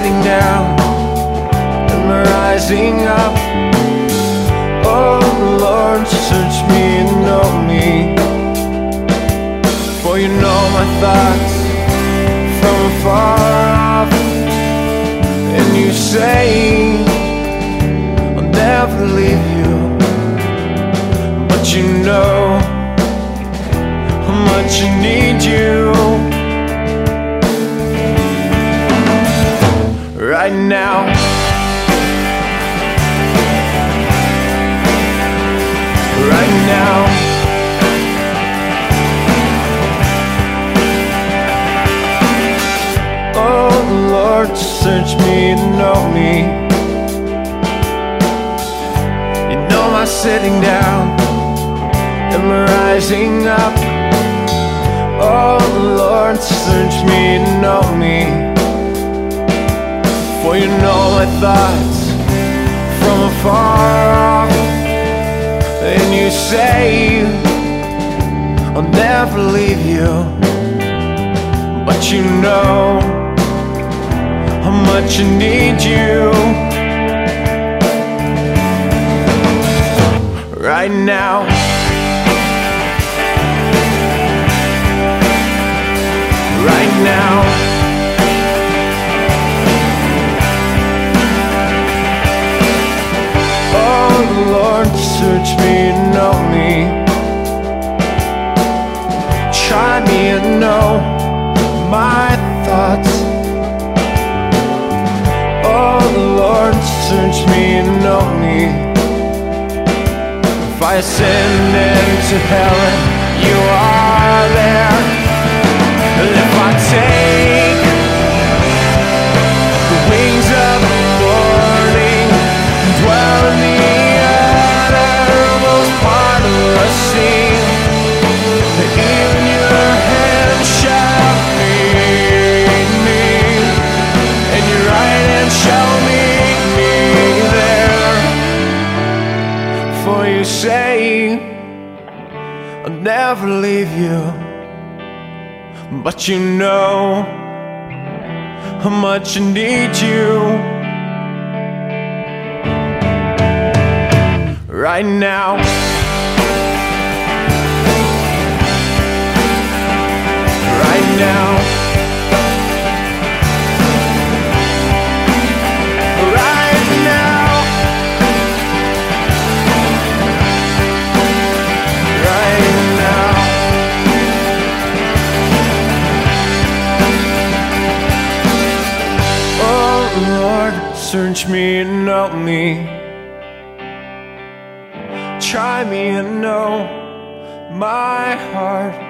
sitting down, am I rising up? Oh Lord, search me and know me, for you know my thoughts from afar off. And you say I'll never leave you, but you know how much I need you right now. Right now. Oh Lord, search me and know me. You know my sitting down, am I rising up? Oh Lord, search me and know me, for you know my thoughts from afar off. And you say I'll never leave you, but you know how much I need you right now. Right now. Oh Lord, search me and know me, try me and know my thoughts. Oh Lord, search me and know me. If I ascend into heaven, you are there. And if I take the wings of the morning and dwell in the uttermost part of the sea, even your hand shall lead me, and your right hand shall meet me there. For you say I'll never leave you, but you know how much I need you right now. Right now. Right now. Right now. Oh Lord, search me and know me, try me and know my heart.